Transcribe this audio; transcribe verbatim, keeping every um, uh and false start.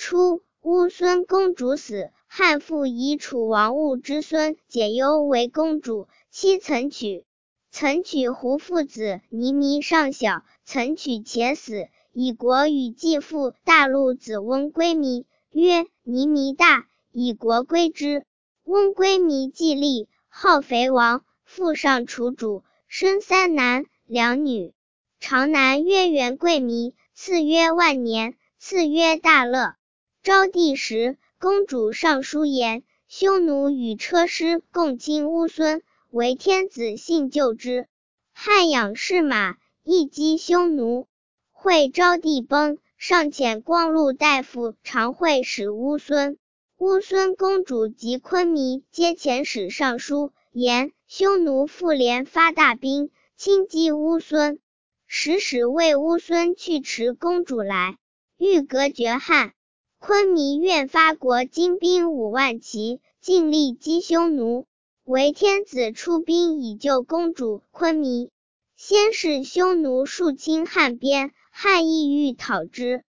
初，乌孙公主死，汉父以楚王戊之孙解忧为公主，妻曾娶。曾娶胡父子倪弥尚小，曾娶且死，以国与继父大陆子翁归弥，曰：倪弥大，以国归之。翁归弥既立，号肥王，父上楚主，生三男两女。长男曰元贵弥，次曰万年，次曰大乐。昭帝时，公主上书言，匈奴与车师共亲乌孙，为天子信就之。汉养士马，亦击匈奴。会昭帝崩，上遣光禄大夫常惠使乌孙。乌孙公主及昆弥皆遣使上书，言匈奴复连发大兵，侵击乌孙。使使为乌孙去持公主来，欲隔绝汉。昆弥愿发国精兵五万骑，尽力击匈奴。为天子出兵以救公主昆弥。先是匈奴数侵汉边，汉意欲讨之。